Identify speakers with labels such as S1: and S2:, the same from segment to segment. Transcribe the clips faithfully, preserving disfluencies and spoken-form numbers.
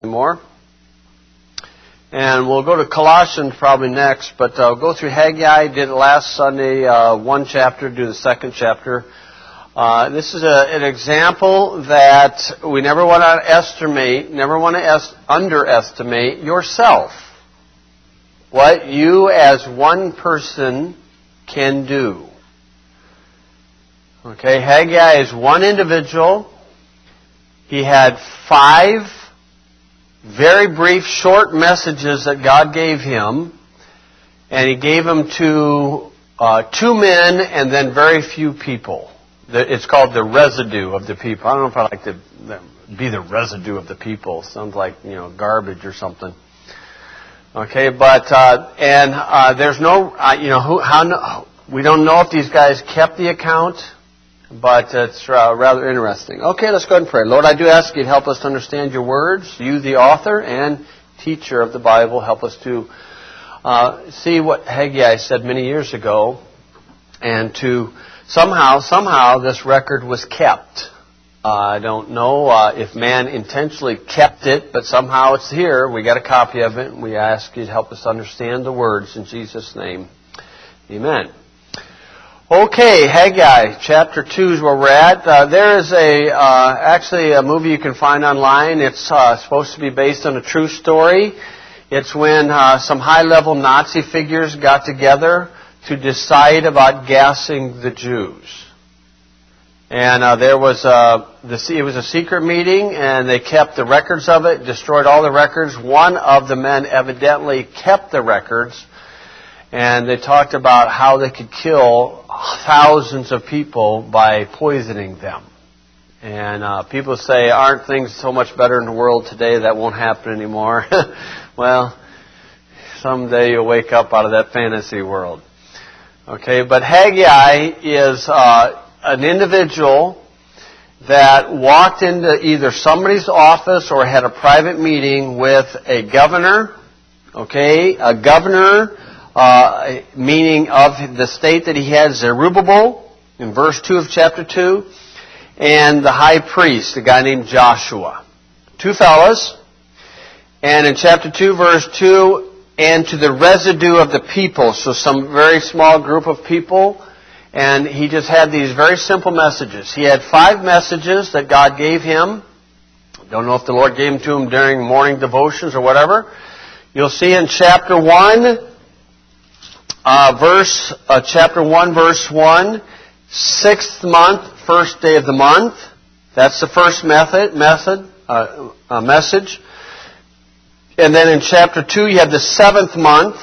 S1: More. And we'll go to Colossians probably next, but uh, go through Haggai. Did it last Sunday, uh, one chapter, do the second chapter. Uh, this is a, an example that we never want to estimate, never want to es- underestimate yourself. What you as one person can do. Okay, Haggai is one individual. He had five very brief, short messages that God gave him, and He gave them to uh, two men and then very few people. It's called the residue of the people. I don't know if I like to be the residue of the people. Sounds like, you know, garbage or something. Okay, but uh, and uh, there's no, uh, you know, who, how we don't know if these guys kept the account. But it's uh, rather interesting. Okay, let's go ahead and pray. Lord, I do ask you to help us to understand your words. You, the author and teacher of the Bible, help us to uh, see what Haggai said many years ago, and to somehow, somehow this record was kept. Uh, I don't know uh, if man intentionally kept it, but somehow it's here. We got a copy of it, and we ask you to help us understand the words in Jesus' name. Amen. Okay, Haggai, chapter two is where we're at. Uh, there is a, uh, actually a movie you can find online. It's uh, supposed to be based on a true story. It's when uh, some high-level Nazi figures got together to decide about gassing the Jews. And uh, there was a, the, it was a secret meeting, and they kept the records of it, destroyed all the records. One of the men evidently kept the records. And they talked about how they could kill thousands of people by poisoning them. And uh, people say, aren't things so much better in the world today that won't happen anymore? Well, someday you'll wake up out of that fantasy world. Okay, but Haggai is uh, an individual that walked into either somebody's office or had a private meeting with a governor. Okay, a governor... Uh, meaning of the state that he had, Zerubbabel, in verse two of chapter two, and the high priest, a guy named Joshua. Two fellas. And in chapter two, verse two, and to the residue of the people, so some very small group of people, and he just had these very simple messages. He had five messages that God gave him. Don't know if the Lord gave them to him during morning devotions or whatever. You'll see in chapter one, Uh, verse, uh, chapter one, verse one, sixth month, first day of the month. That's the first method, method, uh, uh, message. And then in chapter two, you have the seventh month.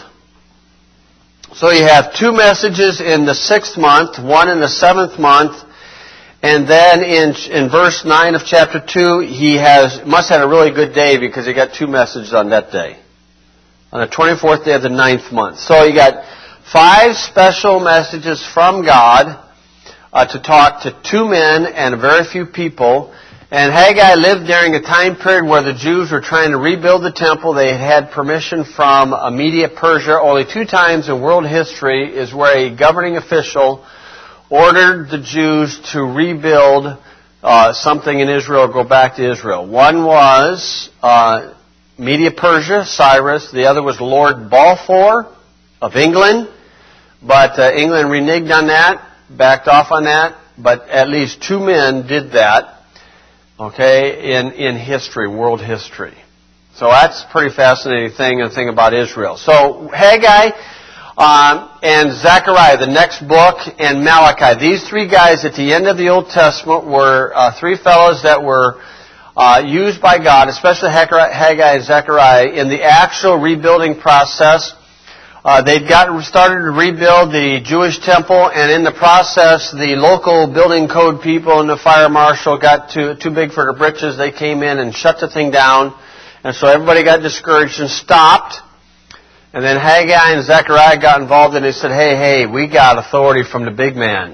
S1: So you have two messages in the sixth month, one in the seventh month. And then in, in verse nine of chapter two, he has, must have had a really good day because he got two messages on that day. On the twenty-fourth day of the ninth month. So you got five special messages from God uh, to talk to two men and very few people. And Haggai lived during a time period where the Jews were trying to rebuild the temple. They had had permission from Media Persia. Only two times in world history is where a governing official ordered the Jews to rebuild uh, something in Israel, go back to Israel. One was uh, Media Persia, Cyrus. The other was Lord Balfour of England. But uh, England reneged on that, backed off on that, but at least two men did that, okay, in, in history, world history. So that's a pretty fascinating thing and thing about Israel. So Haggai um, and Zechariah, the next book, and Malachi. These three guys at the end of the Old Testament were uh, three fellows that were uh, used by God, especially Haggai and Zechariah, in the actual rebuilding process. Uh, they'd got started to rebuild the Jewish temple, and in the process, the local building code people and the fire marshal got too, too big for their britches. They came in and shut the thing down, and so everybody got discouraged and stopped. And then Haggai and Zechariah got involved, and they said, hey, hey, we got authority from the big man.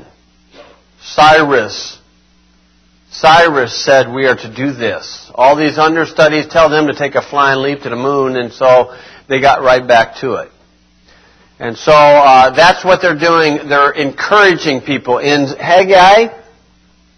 S1: Cyrus. Cyrus said we are to do this. All these understudies tell them to take a flying leap to the moon, and so they got right back to it. And so uh, that's what they're doing. They're encouraging people. In Haggai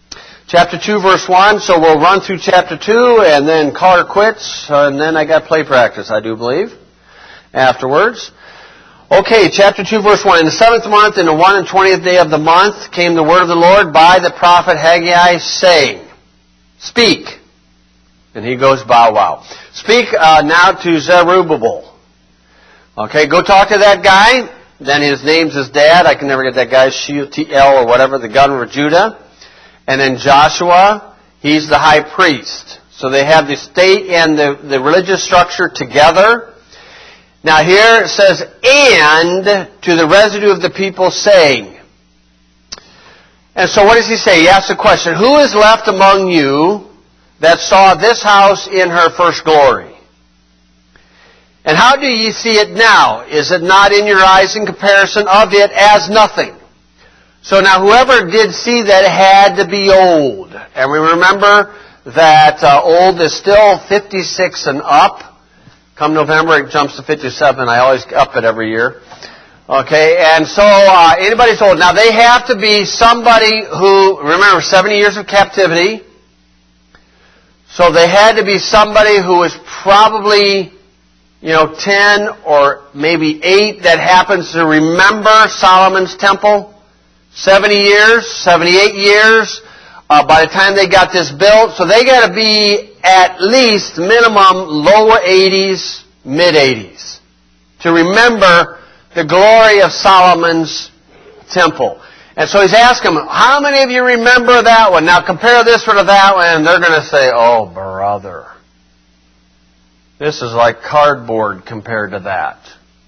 S1: Chapter two, verse one. So we'll run through chapter two and then call it quits. And then I got play practice, I do believe, afterwards. Okay, chapter two, verse one. In the seventh month, in the one and twentieth day of the month, came the word of the Lord by the prophet Haggai, saying, Speak. And he goes, bow wow. Speak uh, now to Zerubbabel. Okay, go talk to that guy. Then his name's his dad. I can never get that guy, Shealtiel or whatever, the governor of Judah. And then Joshua, he's the high priest. So they have the state and the, the religious structure together. Now here it says, and to the residue of the people saying. And so what does he say? He asks the question, who is left among you that saw this house in her first glory? And how do ye see it now? Is it not in your eyes in comparison of it as nothing? So now whoever did see that had to be old. And we remember that uh, old is still fifty-six and up. Come November, it jumps to fifty-seven. I always up it every year. Okay, and so uh, anybody's old. Now they have to be somebody who, remember, seventy years of captivity. So they had to be somebody who was probably, you know, ten or maybe eight that happens to remember Solomon's temple. seventy years, seventy-eight years, uh, by the time they got this built. So they got to be at least minimum lower eighties, mid eighties to remember the glory of Solomon's temple. And so he's asking them, how many of you remember that one? Now compare this one to that one, and they're going to say, oh, brother, this is like cardboard compared to that.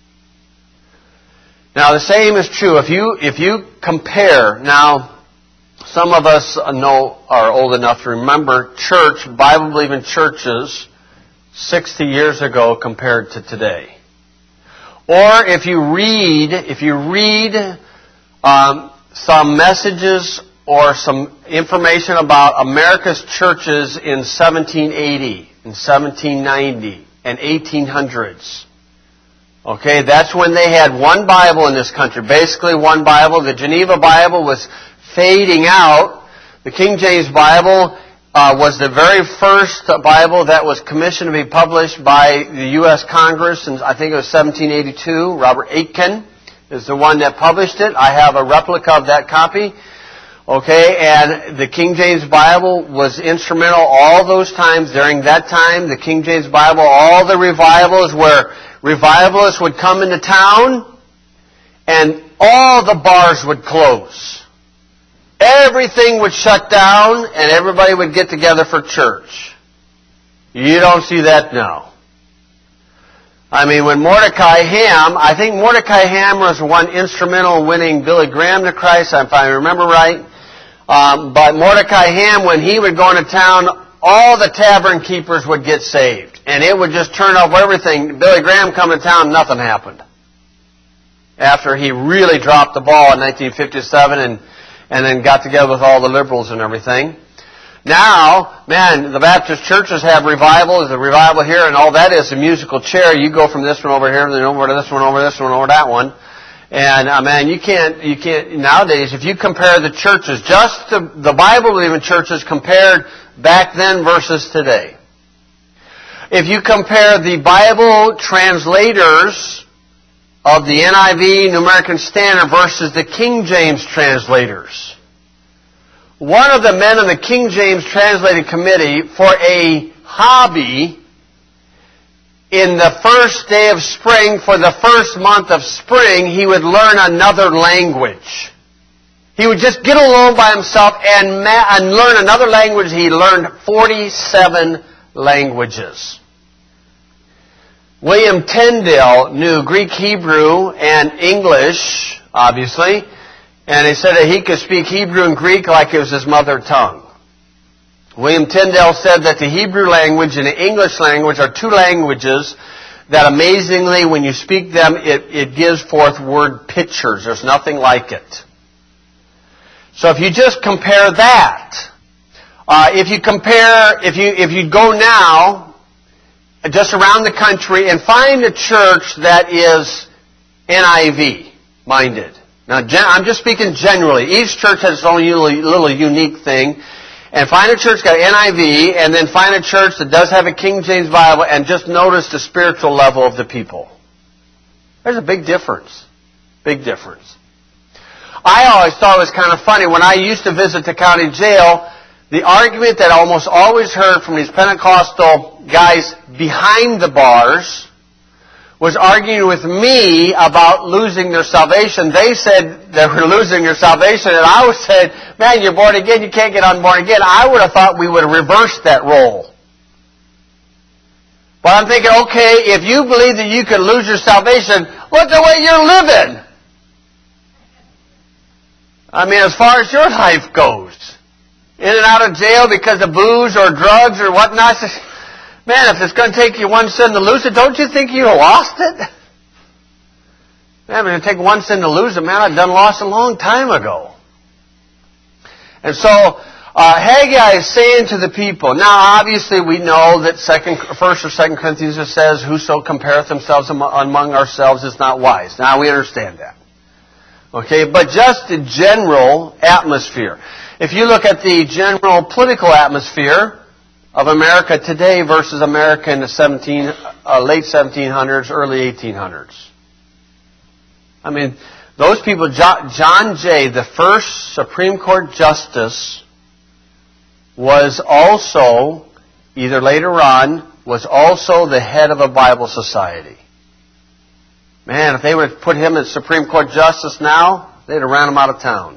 S1: Now the same is true. If you if you compare, now some of us know are old enough to remember church, Bible-believing churches sixty years ago compared to today. Or if you read, if you read um, some messages or some information about America's churches in seventeen eighty, in seventeen ninety, and eighteen hundreds. Okay, that's when they had one Bible in this country, basically one Bible. The Geneva Bible was fading out. The King James Bible uh, was the very first Bible that was commissioned to be published by the U S Congress, and I think it was seventeen eighty-two. Robert Aitken is the one that published it. I have a replica of that copy. Okay, and the King James Bible was instrumental all those times. During that time, the King James Bible, all the revivals where revivalists would come into town and all the bars would close. Everything would shut down and everybody would get together for church. You don't see that now. I mean, when Mordecai Ham, I think Mordecai Ham was one instrumental in winning Billy Graham to Christ, if I remember right. Um, but Mordecai Ham, when he would go into town, all the tavern keepers would get saved. And it would just turn off everything. Billy Graham come to town, nothing happened. After he really dropped the ball in nineteen fifty-seven and, and then got together with all the liberals and everything. Now, man, the Baptist churches have revival. There's a revival here, and all that is a musical chair. You go from this one over here, then over to this one, over this one, over that one. And, uh, man, you can't, you can't, nowadays, if you compare the churches, just the, the Bible-believing churches compared back then versus today. If you compare the Bible translators of the N I V, New American Standard, versus the King James translators. One of the men on the King James Translated Committee, for a hobby, in the first day of spring, for the first month of spring, he would learn another language. He would just get alone by himself and, ma- and learn another language. He learned forty-seven languages. William Tyndale knew Greek, Hebrew, and English, obviously. And he said that he could speak Hebrew and Greek like it was his mother tongue. William Tyndale said that the Hebrew language and the English language are two languages that amazingly, when you speak them, it, it gives forth word pictures. There's nothing like it. So if you just compare that, uh, if you compare, if you if you go now, just around the country and find a church that is N I V minded. Now, I'm just speaking generally. Each church has its own little unique thing. and find a church got N I V, and then find a church that does have a King James Bible, and just notice the spiritual level of the people. There's a big difference. Big difference. I always thought it was kind of funny. When I used to visit the county jail, the argument that I almost always heard from these Pentecostal guys behind the bars was arguing with me about losing their salvation. They said they were losing their salvation, and I was saying, man, you're born again, you can't get unborn again. I would have thought we would have reversed that role. But I'm thinking, okay, if you believe that you can lose your salvation, look the way you're living. I mean, as far as your life goes. In and out of jail because of booze or drugs or whatnot. Man, if it's going to take you one sin to lose it, don't you think you lost it? Man, if it take one sin to lose it, man, I've done lost a long time ago. And so, uh, Haggai is saying to the people, now obviously we know that second, first or second Corinthians says, whoso compareth themselves among ourselves is not wise. Now we understand that. Okay, but just the general atmosphere. If you look at the general political atmosphere of America today versus America in the seventeen, uh, late seventeen hundreds, early eighteen hundreds. I mean, those people, John Jay, the first Supreme Court Justice, was also, either later on, was also the head of a Bible society. Man, if they would have put him as Supreme Court Justice now, they'd have ran him out of town.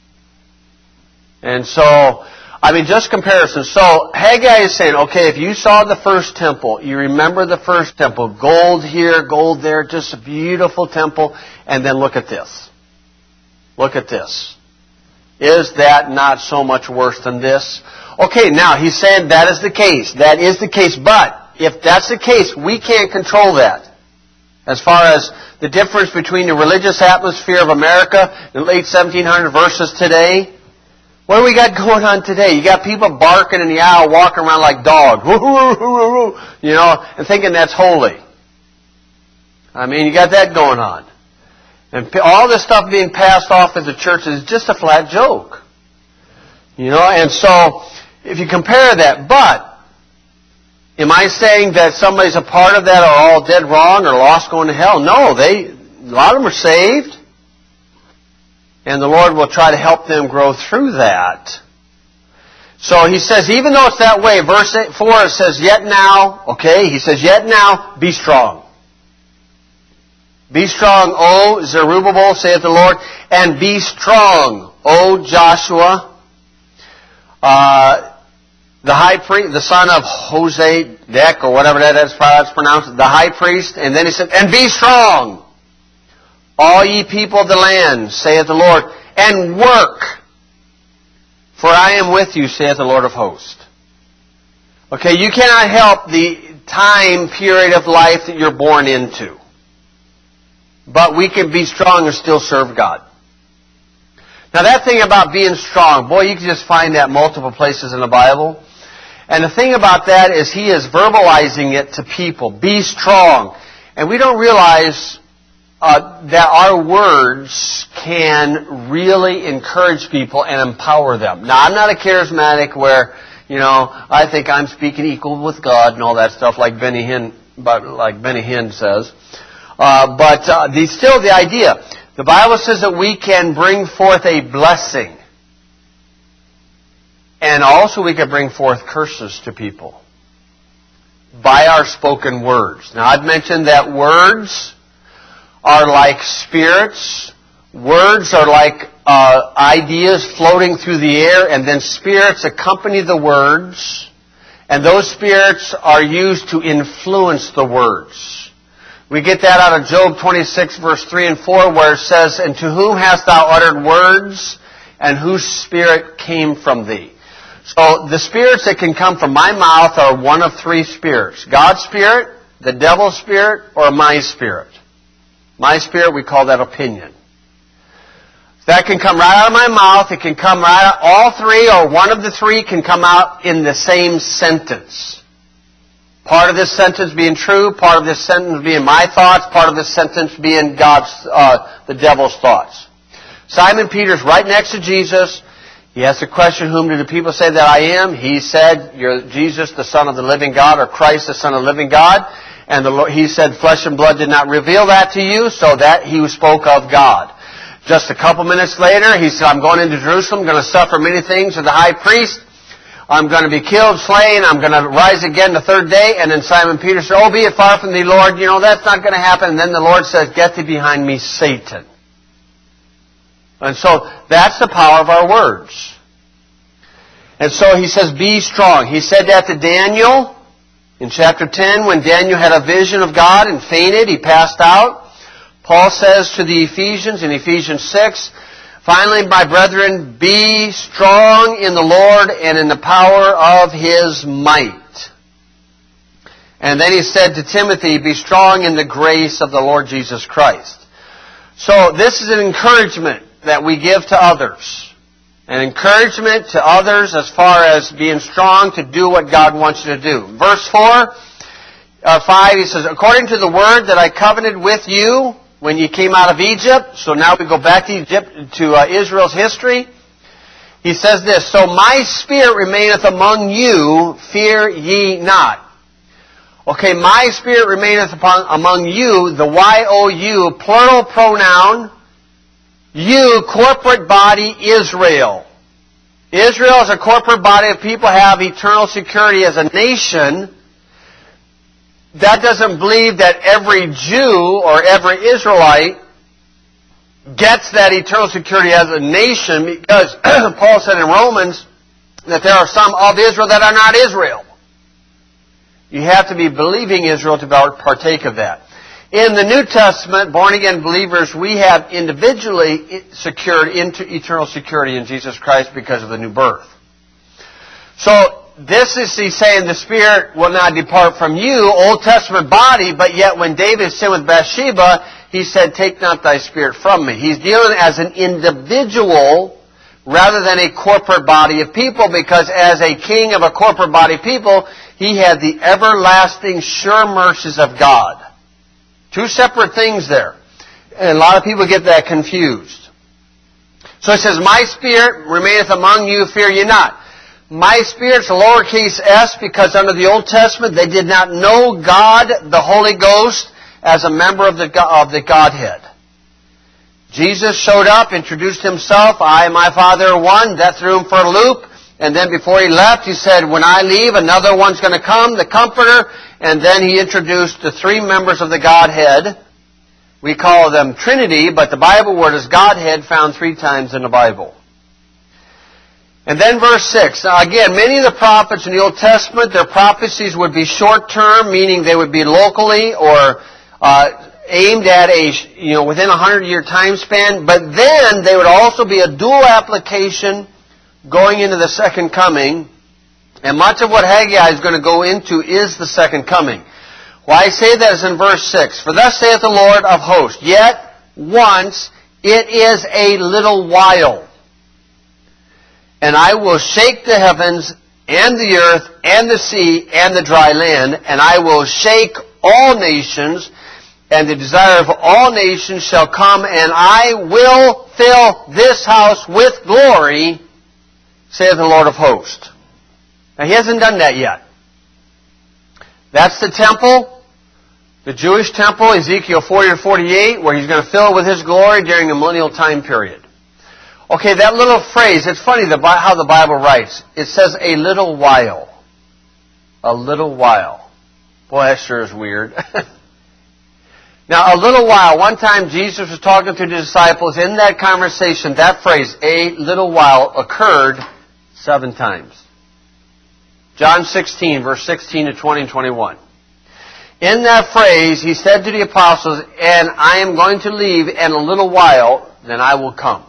S1: And so, I mean, just comparison. So, Haggai is saying, okay, if you saw the first temple, you remember the first temple, gold here, gold there, just a beautiful temple, and then look at this. Look at this. Is that not so much worse than this? Okay, now, he's saying that is the case. That is the case. But, if that's the case, we can't control that. As far as the difference between the religious atmosphere of America in the late seventeen hundreds versus today, what do we got going on today? You got people barking in the aisle, walking around like dogs, you know, and thinking that's holy. I mean, you got that going on. And all this stuff being passed off as a church is just a flat joke. You know, and so, if you compare that, but, am I saying that somebody's a part of that are all dead wrong or lost going to hell? No, they, a lot of them are saved. And the Lord will try to help them grow through that. So he says, even though it's that way, verse four, it says, yet now, okay, he says, yet now, be strong. Be strong, O Zerubbabel, saith the Lord, and be strong, O Joshua, uh, the high priest, the son of Josedek, or whatever that is pronounced, the high priest, and then he said, and be strong, all ye people of the land, saith the Lord, and work, for I am with you, saith the Lord of hosts. Okay, you cannot help the time period of life that you're born into. But we can be strong and still serve God. Now that thing about being strong, boy, you can just find that multiple places in the Bible. And the thing about that is he is verbalizing it to people. Be strong. And we don't realize uh, that our words can really encourage people and empower them. Now, I'm not a charismatic where, you know, I think I'm speaking equal with God and all that stuff like Benny Hinn, but like Benny Hinn says. Uh, but uh, the, still the idea. The Bible says that we can bring forth a blessing. And also we can bring forth curses to people by our spoken words. Now I've mentioned that words are like spirits. Words are like uh, ideas floating through the air, and then spirits accompany the words. And those spirits are used to influence the words. We get that out of Job twenty-six, verse three and four, where it says, and to whom hast thou uttered words, and whose spirit came from thee? So the spirits that can come from my mouth are one of three spirits. God's spirit, the devil's spirit, or my spirit. My spirit, we call that opinion. That can come right out of my mouth. It can come right out, all three or one of the three can come out in the same sentence. Part of this sentence being true, part of this sentence being my thoughts, part of this sentence being God's, uh, the devil's thoughts. Simon Peter's right next to Jesus. He asked the question, whom do the people say that I am? He said, you're Jesus, the Son of the living God, or Christ, the Son of the living God. And the Lord, he said, flesh and blood did not reveal that to you, so that he spoke of God. Just a couple minutes later, he said, I'm going into Jerusalem, going to suffer many things of the high priest. I'm going to be killed, slain, I'm going to rise again the third day. And then Simon Peter said, oh, be it far from thee, Lord. You know, that's not going to happen. And then the Lord says, get thee behind me, Satan. And so, that's the power of our words. And so he says, be strong. He said that to Daniel in chapter ten, when Daniel had a vision of God and fainted, he passed out. Paul says to the Ephesians in Ephesians six, finally, my brethren, be strong in the Lord and in the power of His might. And then he said to Timothy, be strong in the grace of the Lord Jesus Christ. So this is an encouragement that we give to others. An encouragement to others as far as being strong to do what God wants you to do. Verse four, uh, five, he says, according to the word that I covenanted with you when you came out of Egypt. So now we go back to Egypt, to uh, Israel's history. He says this, so my spirit remaineth among you, fear ye not. Okay, my spirit remaineth upon, among you, the Y O U, plural pronoun, you, corporate body, Israel. Israel as a corporate body of people have eternal security as a nation. That doesn't believe that every Jew or every Israelite gets that eternal security as a nation, because Paul said in Romans that there are some of Israel that are not Israel. You have to be believing Israel to partake of that. In the New Testament, born-again believers, we have individually secured into eternal security in Jesus Christ because of the new birth. So, this is, he's saying, the Spirit will not depart from you, Old Testament body, but yet when David sinned with Bathsheba, he said, take not thy Spirit from me. He's dealing as an individual rather than a corporate body of people, because as a king of a corporate body of people, he had the everlasting sure mercies of God. Two separate things there. And a lot of people get that confused. So it says, my spirit remaineth among you, fear ye not. My spirit's a lowercase s because under the Old Testament they did not know God, the Holy Ghost, as a member of the, of the Godhead. Jesus showed up, introduced himself, I and my Father are one. That threw him for a loop. And then before he left, he said, when I leave, another one's going to come, the Comforter. And then he introduced the three members of the Godhead. We call them Trinity, but the Bible word is Godhead, found three times in the Bible. And then verse six. Now again, many of the prophets in the Old Testament, their prophecies would be short-term, meaning they would be locally or uh, aimed at a, you know, within a hundred-year time span. But then they would also be a dual application going into the second coming. And much of what Haggai is going to go into is the second coming. Why I say that is in verse six. For thus saith the Lord of hosts, yet once it is a little while, and I will shake the heavens and the earth and the sea and the dry land, and I will shake all nations, and the desire of all nations shall come, and I will fill this house with glory, saith the Lord of hosts. Now, he hasn't done that yet. That's the temple, the Jewish temple, Ezekiel forty or forty-eight, where he's going to fill it with his glory during the millennial time period. Okay, that little phrase, it's funny the, how the Bible writes. It says, a little while. A little while. Boy, that sure is weird. Now, a little while, one time Jesus was talking to the disciples. In that conversation, that phrase, a little while, occurred seven times. John sixteen, verse sixteen to twenty and twenty-one. In that phrase, he said to the apostles, and I am going to leave in a little while, then I will come.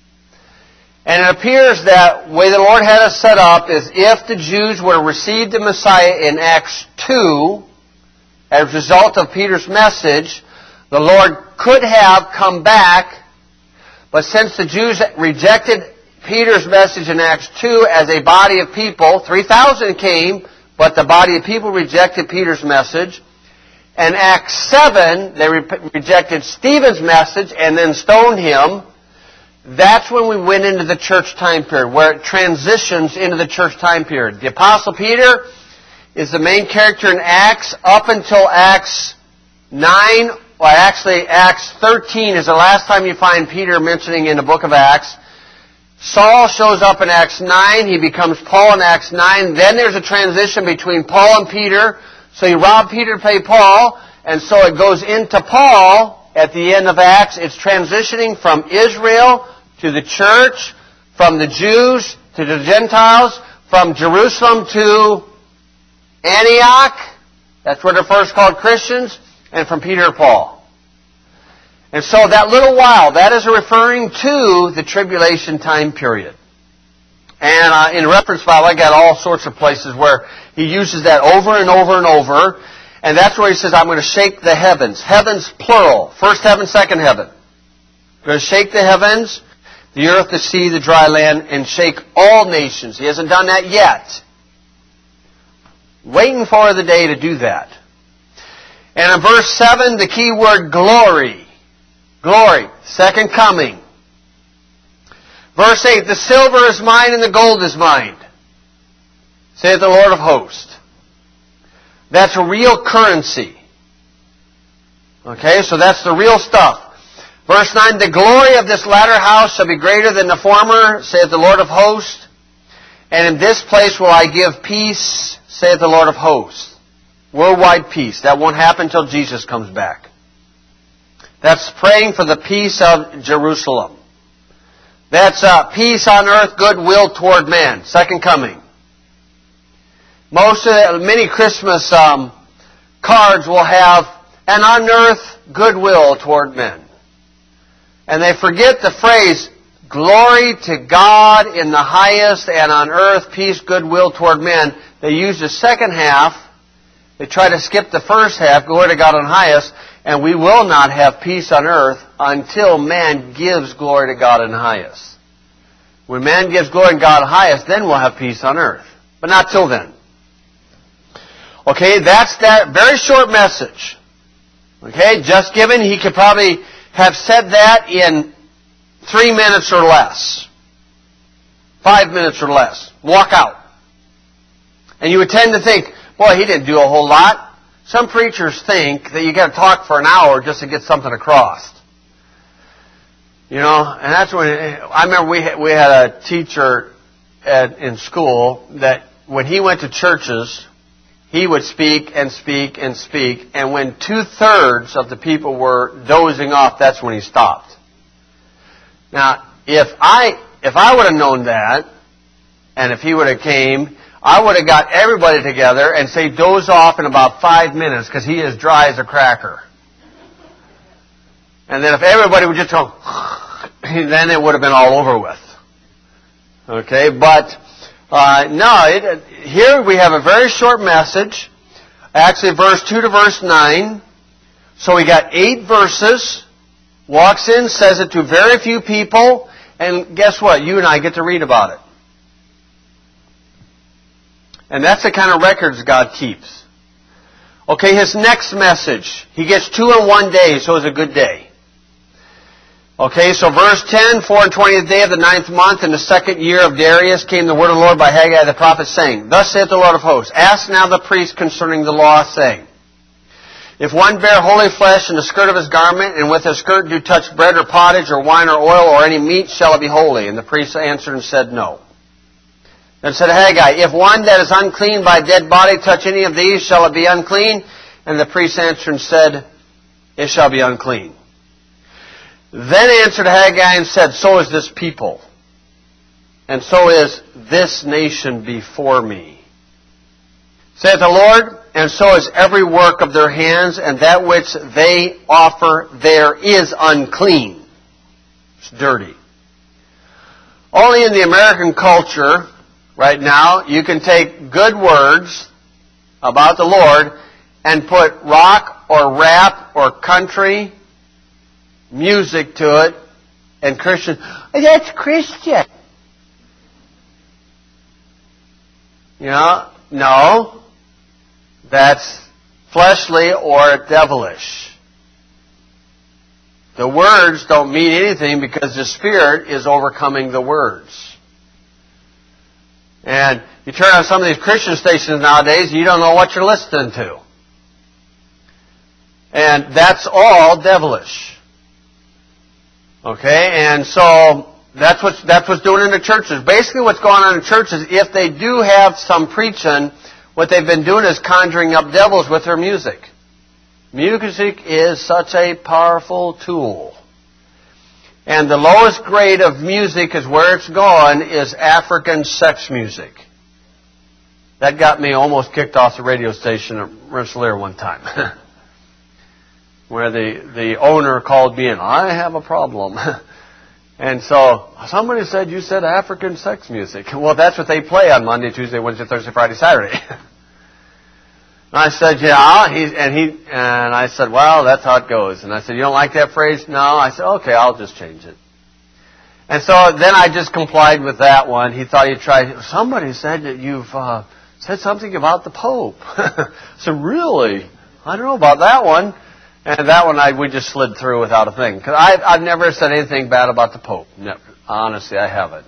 S1: And it appears that the way the Lord had us set up is if the Jews were to receive the Messiah in Acts two, as a result of Peter's message, the Lord could have come back, but since the Jews rejected Peter's message in Acts two as a body of people, three thousand came, but the body of people rejected Peter's message. And Acts seven, they re- rejected Stephen's message and then stoned him. That's when we went into the church time period, where it transitions into the church time period. The Apostle Peter is the main character in Acts up until Acts nine, or actually Acts thirteen is the last time you find Peter mentioning in the book of Acts. Saul shows up in Acts nine, he becomes Paul in Acts nine, then there's a transition between Paul and Peter, so you rob Peter to pay Paul, and so it goes into Paul at the end of Acts. It's transitioning from Israel to the church, from the Jews to the Gentiles, from Jerusalem to Antioch, that's where they're first called Christians, and from Peter to Paul. And so that little while, that is referring to the tribulation time period. And uh, in reference Bible, I got all sorts of places where he uses that over and over and over, and that's where he says, I'm going to shake the heavens. Heavens, plural. First heaven, second heaven. I'm going to shake the heavens, the earth, the sea, the dry land, and shake all nations. He hasn't done that yet. Waiting for the day to do that. And in verse seven, the key word glory. Glory. Second coming. Verse eight, the silver is mine and the gold is mine, saith the Lord of hosts. That's a real currency. Okay, so that's the real stuff. Verse nine, the glory of this latter house shall be greater than the former, saith the Lord of hosts. And in this place will I give peace, saith the Lord of hosts. Worldwide peace. That won't happen until Jesus comes back. That's praying for the peace of Jerusalem. That's uh, peace on earth, goodwill toward man. Second coming. Most of the, many Christmas um, cards will have, and on earth, goodwill toward men. And they forget the phrase, glory to God in the highest, and on earth, peace, goodwill toward men. They use the second half. They try to skip the first half, glory to God on highest, and we will not have peace on earth until man gives glory to God in highest. When man gives glory to God in highest, then we'll have peace on earth. But not till then. Okay, that's that very short message. Okay, just given, he could probably have said that in three minutes or less. Five minutes or less. Walk out. And you would tend to think, boy, he didn't do a whole lot. Some preachers think that you got to talk for an hour just to get something across. You know, and that's when, I remember we had, we had a teacher at, in school that when he went to churches, he would speak and speak and speak, and when two-thirds of the people were dozing off, that's when he stopped. Now, if I, if I would have known that, and if he would have came, I would have got everybody together and say doze off in about five minutes because he is dry as a cracker. And then if everybody would just go, then it would have been all over with. Okay, but uh, no, it, here we have a very short message. Actually, verse two to verse nine. So we got eight verses. Walks in, says it to very few people, and guess what? You and I get to read about it. And that's the kind of records God keeps. Okay, his next message. He gets two in one day, so it's a good day. Okay, so verse ten, four and twentieth day of the ninth month, in the second year of Darius, came the word of the Lord by Haggai the prophet, saying, Thus saith the Lord of hosts, Ask now the priest concerning the law, saying, If one bear holy flesh in the skirt of his garment, and with his skirt do touch bread or pottage or wine or oil or any meat, shall it be holy? And the priest answered and said, No. Then said Haggai, If one that is unclean by dead body touch any of these, shall it be unclean? And the priest answered and said, It shall be unclean. Then answered Haggai and said, So is this people, and so is this nation before me, saith the Lord, and so is every work of their hands, and that which they offer there is unclean. It's dirty. Only in the American culture right now, you can take good words about the Lord and put rock or rap or country music to it, and Christian, that's Christian. You know, no, that's fleshly or devilish. The words don't mean anything because the Spirit is overcoming the words. And you turn on some of these Christian stations nowadays, you don't know what you're listening to. And that's all devilish. Okay? And so that's what's, that's what's doing in the churches. Basically what's going on in churches, if they do have some preaching, what they've been doing is conjuring up devils with their music. Music is such a powerful tool. And the lowest grade of music is where it's gone is African sex music. That got me almost kicked off the radio station at Rensselaer one time. Where the, the owner called me in, I have a problem. And so, somebody said you said African sex music. Well, that's what they play on Monday, Tuesday, Wednesday, Thursday, Friday, Saturday. I said, yeah, he, and he, and I said, well, that's how it goes. And I said, you don't like that phrase? No. I said, okay, I'll just change it. And so then I just complied with that one. He thought he'd try, somebody said that you've, uh, said something about the Pope. I said, really? I don't know about that one. And that one I, we just slid through without a thing. Because I've, I've never said anything bad about the Pope. Never. Honestly, I haven't.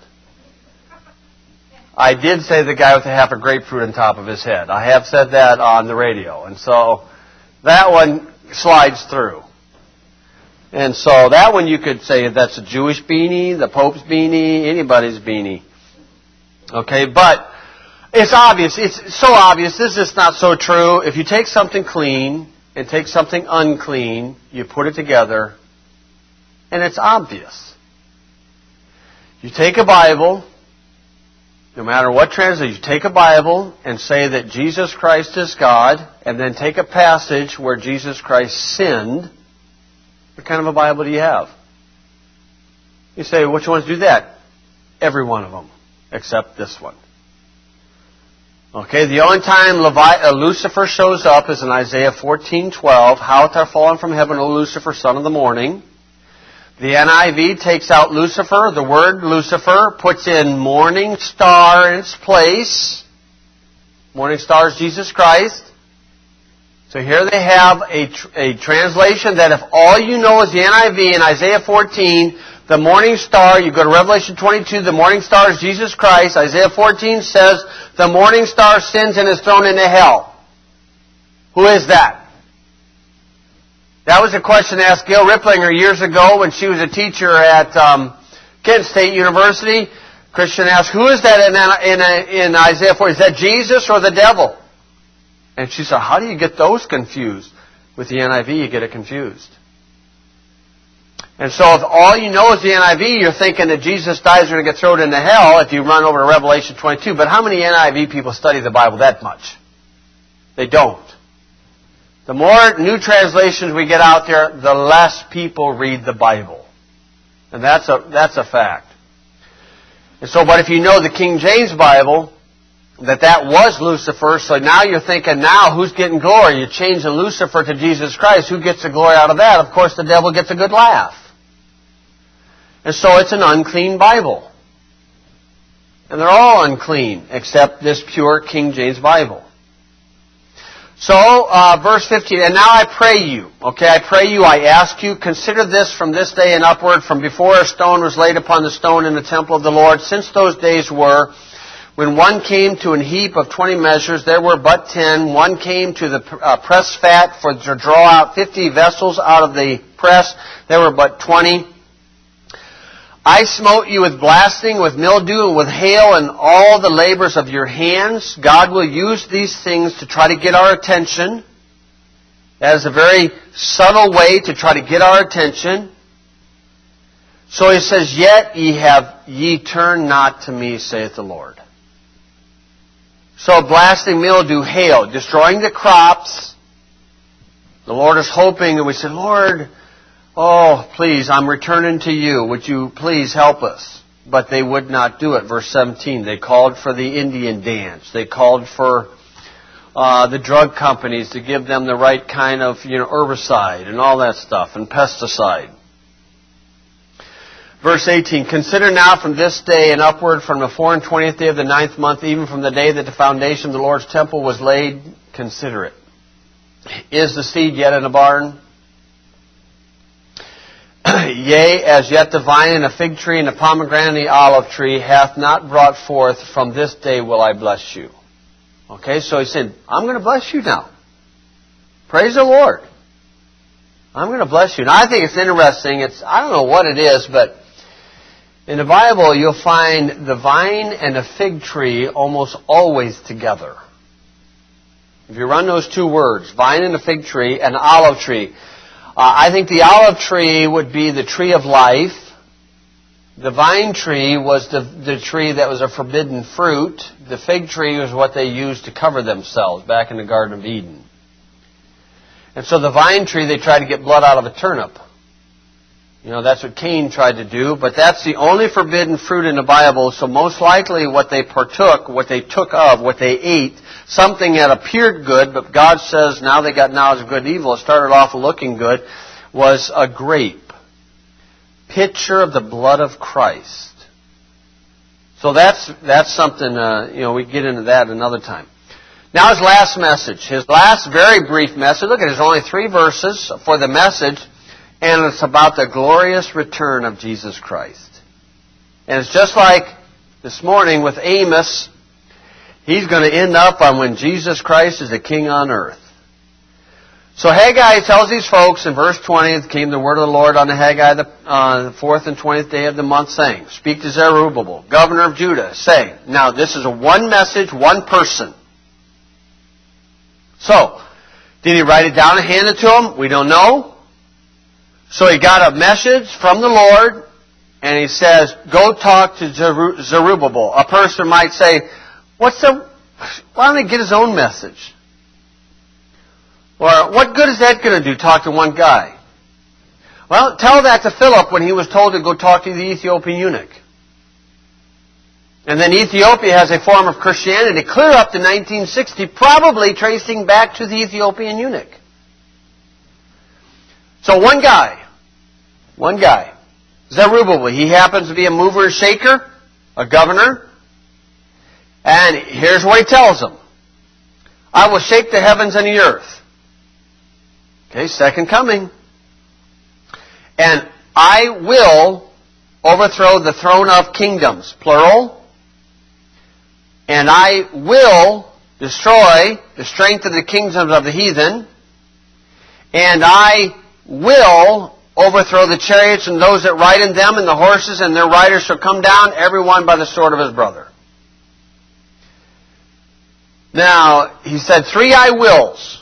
S1: I did say the guy with a half a grapefruit on top of his head. I have said that on the radio. And so that one slides through. And so that one you could say that's a Jewish beanie, the Pope's beanie, anybody's beanie. Okay, but it's obvious. It's so obvious. This is not so true. If you take something clean and take something unclean, you put it together, and it's obvious. You take a Bible, no matter what translation, you take a Bible and say that Jesus Christ is God, and then take a passage where Jesus Christ sinned. What kind of a Bible do you have? You say, which ones do that? Every one of them, except this one. Okay, the only time Levi- uh, Lucifer shows up is in Isaiah fourteen twelve. How art thou fallen from heaven, O Lucifer, son of the morning? The N I V takes out Lucifer, the word Lucifer, puts in morning star in its place. Morning star is Jesus Christ. So here they have a, tr- a translation that if all you know is the N I V in Isaiah fourteen, the morning star, you go to Revelation twenty-two, the morning star is Jesus Christ. Isaiah fourteen says the morning star sins and is thrown into hell. Who is that? That was a question asked Gail Ripplinger years ago when she was a teacher at um, Kent State University. Christian asked, who is that in, in, in Isaiah fourteen? Is that Jesus or the devil? And she said, how do you get those confused? With the N I V, you get it confused. And so if all you know is the N I V, you're thinking that Jesus dies and going to get thrown into hell if you run over to Revelation twenty-two. But how many N I V people study the Bible that much? They don't. The more new translations we get out there, the less people read the Bible. And that's a, that's a fact. And so, but if you know the King James Bible, that that was Lucifer, so now you're thinking, now who's getting glory? You're changing Lucifer to Jesus Christ. Who gets the glory out of that? Of course, the devil gets a good laugh. And so it's an unclean Bible. And they're all unclean, except this pure King James Bible. So, uh, verse fifteen, and now I pray you, okay, I pray you, I ask you, consider this from this day and upward, from before a stone was laid upon the stone in the temple of the Lord, since those days were, when one came to an heap of twenty measures, there were but ten. One came to the uh, press fat for to draw out fifty vessels out of the press. There were but twenty. I smote you with blasting, with mildew, and with hail, and all the labors of your hands. God will use these things to try to get our attention. That is a very subtle way to try to get our attention. So he says, yet ye have ye turned not to me, saith the Lord. So blasting, mildew, hail, destroying the crops. The Lord is hoping, and we say, Lord, oh, please, I'm returning to you. Would you please help us? But they would not do it. Verse seventeen, they called for the Indian dance. They called for uh, the drug companies to give them the right kind of, you know, herbicide and all that stuff, and pesticide. Verse eighteen, consider now from this day and upward, from the four and twentieth day of the ninth month, even from the day that the foundation of the Lord's temple was laid, consider it. Is the seed yet in the barn? Yea, as yet the vine and the fig tree and the pomegranate and the olive tree hath not brought forth, from this day will I bless you. Okay, so he said, I'm going to bless you now. Praise the Lord. I'm going to bless you. Now, I think it's interesting. It's I don't know what it is, but in the Bible, you'll find the vine and the fig tree almost always together. If you run those two words, vine and the fig tree and the olive tree, uh, I think the olive tree would be the tree of life. The vine tree was the, the tree that was a forbidden fruit. The fig tree was what they used to cover themselves back in the Garden of Eden. And so the vine tree, they tried to get blood out of a turnip. You know, that's what Cain tried to do, but that's the only forbidden fruit in the Bible, so most likely what they partook, what they took of, what they ate, something that appeared good, but God says now they got knowledge of good and evil, it started off looking good, was a grape. Picture of the blood of Christ. So that's that's something, uh, you know, we get into that another time. Now his last message, his last very brief message. Look at it, there's only three verses for the message, and it's about the glorious return of Jesus Christ. And it's just like this morning with Amos, he's going to end up on when Jesus Christ is the King on earth. So Haggai tells these folks in verse twenty, came the word of the Lord on the Haggai, the, uh, the fourth and twentieth day of the month, saying, speak to Zerubbabel, governor of Judah, saying, now this is a one message, one person. So, did he write it down and hand it to him? We don't know. So he got a message from the Lord, and he says, go talk to Zerubbabel. A person might say, what's the, why don't he get his own message? Or, what good is that going to do, talk to one guy? Well, tell that to Philip when he was told to go talk to the Ethiopian eunuch. And then Ethiopia has a form of Christianity clear up to nineteen sixty, probably tracing back to the Ethiopian eunuch. So one guy, one guy, Zerubbabel, he happens to be a mover and shaker, a governor, and here's what he tells them. I will shake the heavens and the earth. Okay, second coming. And I will overthrow the throne of kingdoms, plural. And I will destroy the strength of the kingdoms of the heathen. And I will overthrow the chariots and those that ride in them, and the horses and their riders shall come down, every one by the sword of his brother. Now, he said three I wills.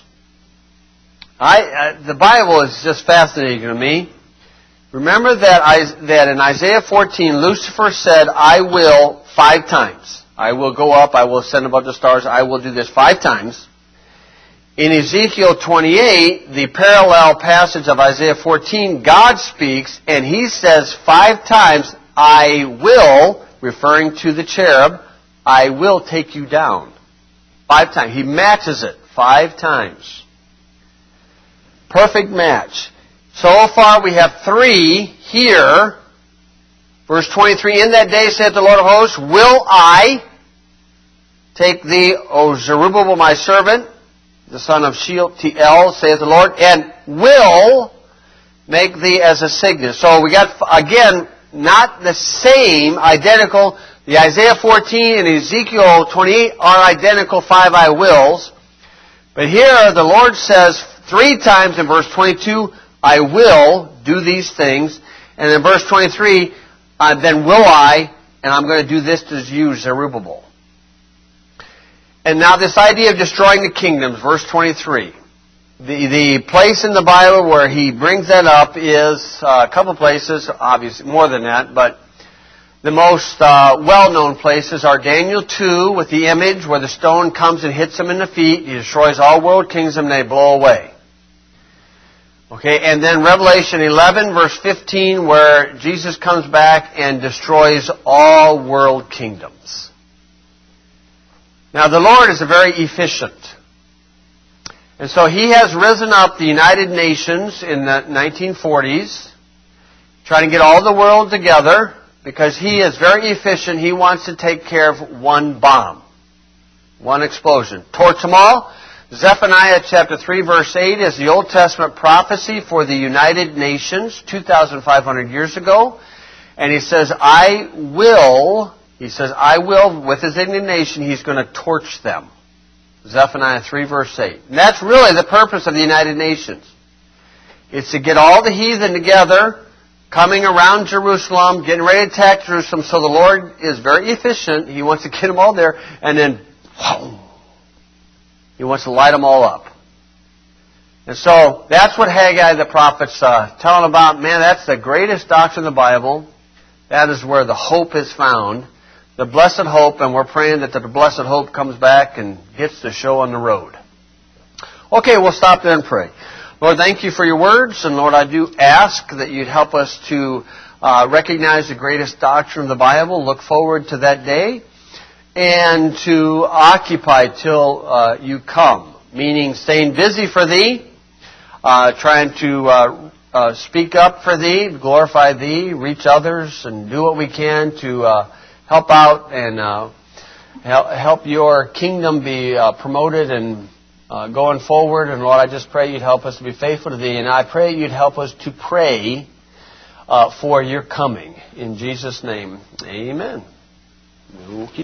S1: I, uh, the Bible is just fascinating to me. Remember that, I, that in Isaiah fourteen, Lucifer said, I will, five times. I will go up, I will ascend above the stars, I will do this five times. In Ezekiel twenty-eight, the parallel passage of Isaiah fourteen, God speaks, and he says five times, I will, referring to the cherub, I will take you down. Five times. He matches it five times. Perfect match. So far we have three here. Verse twenty-three, in that day, saith the Lord of hosts, will I take thee, O Zerubbabel, my servant, the son of Shealtiel, saith the Lord, and will make thee as a signet. So we got, again, not the same, identical. The Isaiah fourteen and Ezekiel twenty-eight are identical five I wills. But here the Lord says three times in verse twenty-two, I will do these things. And in verse twenty-three, uh, then will I, and I'm going to do this to you, Zerubbabel. And now this idea of destroying the kingdoms, verse twenty-three. The, the place in the Bible where he brings that up is uh, a couple places, obviously more than that, but the most uh, well-known places are Daniel two with the image where the stone comes and hits him in the feet. He destroys all world kingdoms and they blow away. Okay, and then Revelation eleven verse fifteen where Jesus comes back and destroys all world kingdoms. Now the Lord is very efficient. And so He has risen up the United Nations in the nineteen forties, trying to get all the world together, because He is very efficient. He wants to take care of one bomb, one explosion. Torch them all. Zephaniah chapter three, verse eight is the Old Testament prophecy for the United Nations two thousand five hundred years ago. And he says, I will, he says, I will, with his indignation, he's going to torch them. Zephaniah three, verse eight. And that's really the purpose of the United Nations. It's to get all the heathen together, coming around Jerusalem, getting ready to attack Jerusalem. So the Lord is very efficient. He wants to get them all there, and then whoa, He wants to light them all up. And so that's what Haggai the prophet's uh, telling about. Man, that's the greatest doctrine in the Bible. That is where the hope is found. The blessed hope, and we're praying that the blessed hope comes back and hits the show on the road. Okay, we'll stop there and pray. Lord, thank you for your words, and Lord, I do ask that you'd help us to uh, recognize the greatest doctrine of the Bible, look forward to that day, and to occupy till uh, you come, meaning staying busy for thee, uh, trying to uh, uh, speak up for thee, glorify thee, reach others, and do what we can to uh, help out and uh, help your kingdom be uh, promoted and Uh, going forward. And Lord, I just pray you'd help us to be faithful to thee, and I pray you'd help us to pray uh, for your coming. In Jesus' name, amen.